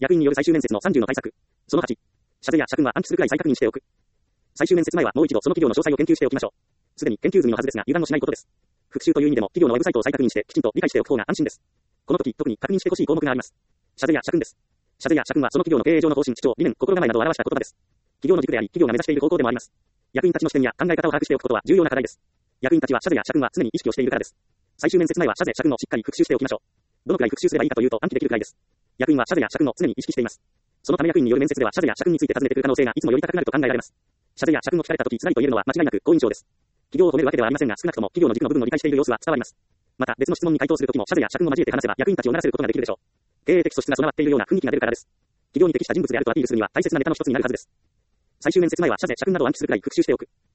役員による最終面接の30の対策。その8。社税や社訓は暗記するくらい再確認しておく。最終面接前はもう一度その企業の詳細を研究しておきましょう。すでに研究済みのはずですが油断をしないことです。復習という意味でも企業のウェブサイトを再確認してきちんと理解しておく方が安心です。この時特に確認してほしい項目があります。社税や社訓です。社税や社訓はその企業の経営上の方針、主張、理念、心構えなどを表した言葉です。企業の軸であり、企業が目指している方向でもあります。役員たちの視点や考え方を把握しておくことは重要な課題です。役員たちは社税や社訓は常に意識をしているからです。最終面接前は社税社訓をしっかり復習しておきましょう。どのくらい復習すればいいかというと暗記できるくらいです。役員は社税や社訓を常に意識しています。そのため役員による面接では社税や社訓について尋ねてくる可能性がいつもより高くなると考えられます。社税や社訓を聞かれた時辛いと言えるのは間違いなく好印象です。企業を褒めるわけではありませんが少なくとも企業の軸の部分を理解している様子は伝わります。また別の質問に回答する時も社税や社訓を交えて話せば役員たちをならせることができるでしょう。経営的素質が備わっているような雰囲気が出るからです。企業に適した人物であるとアピールするには大切なネタの一つになるはずです。最終面接前は社税社訓などを暗記するくらい復習しておく。